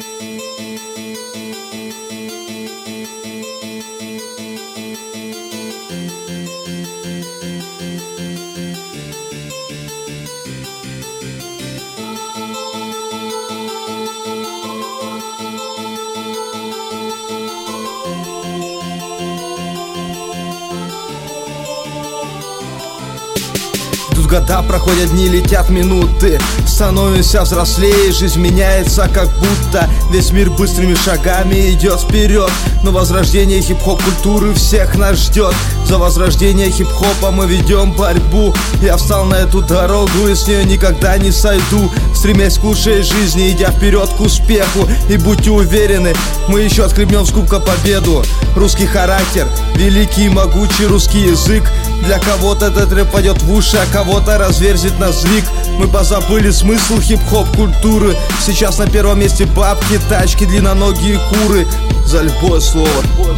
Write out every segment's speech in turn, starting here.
Идут года, проходят дни, летят минуты. Становимся взрослее, жизнь меняется, как будто весь мир быстрыми шагами идет вперед. Но возрождение хип-хоп культуры всех нас ждет. За возрождение хип-хопа мы ведем борьбу. Я встал на эту дорогу и с нее никогда не сойду, стремясь к лучшей жизни, идя вперед к успеху. И будьте уверены, мы еще отхлебнем с кубка победу. Русский характер, великий и могучий русский язык. Для кого-то этот рэп пойдет в уши, а кого-то разверзет на взвиг. Мы позабыли смысл хип-хоп культуры. Сейчас на первом месте бабки, тачки, длинноногие куры. За любое слово,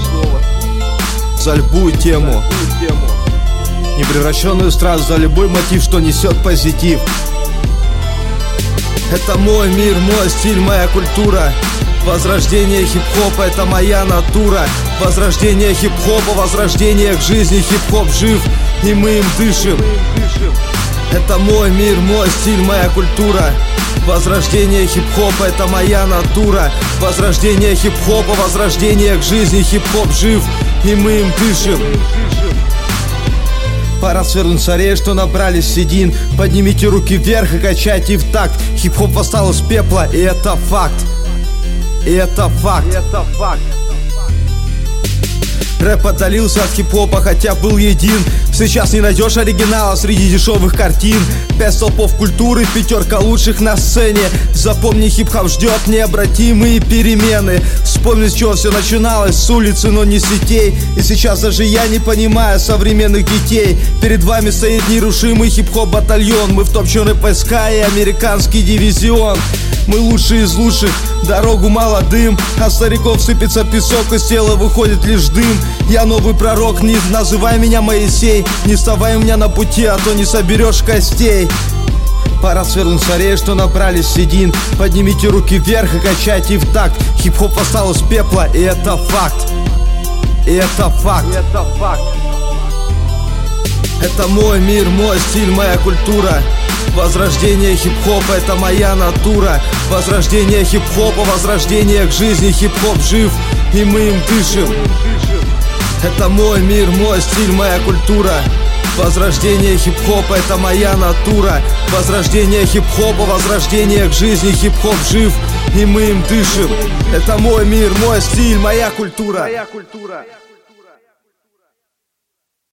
за любую тему, непревращенную страну, за любой мотив, что несет позитив. Это мой мир, мой стиль, моя культура. Возрождение хип-хопа — это моя натура. Возрождение хип-хопа, возрождение к жизни. Хип-хоп жив, и мы им дышим. Это мой мир, мой стиль, моя культура. Возрождение хип-хопа — это моя натура. Возрождение хип-хопа, возрождение к жизни. Хип-хоп жив, и мы им дышим. Пора свернуть царей, что набрались седин. Поднимите руки вверх и качайте в такт. Хип-хоп восстал из пепла, и это факт. И это факт. Рэп отдалился от хип-хопа, хотя был един. Сейчас не найдешь оригинала среди дешевых картин. 5 столпов культуры, 5 лучших на сцене. Запомни, хип-хоп ждет необратимые перемены. Вспомни, с чего все начиналось, с улицы, но не сетей. И сейчас даже я не понимаю современных детей. Перед вами стоит нерушимый хип-хоп батальон. Мы в топ-рэп войска и американский дивизион. Мы лучшие из лучших, дорогу молодым. От стариков сыпется песок, из тела выходит лишь дым. Я новый пророк, не называй меня Моисей. Не вставай у меня на пути, а то не соберешь костей. Пора свернуть царей, что набрались седин. Поднимите руки вверх и качайте в такт. Хип-хоп восстал из пепла, и это факт. И это факт. Это мой мир, мой стиль, моя культура. Возрождение хип-хопа — это моя натура. Возрождение хип-хопа, возрождение к жизни. Хип-хоп жив, и мы им дышим. Это мой мир, мой стиль, моя культура. Возрождение хип-хопа — это моя натура. Возрождение хип-хопа, возрождение к жизни. Хип-хоп жив, и мы им дышим. Это мой мир, мой стиль, моя культура.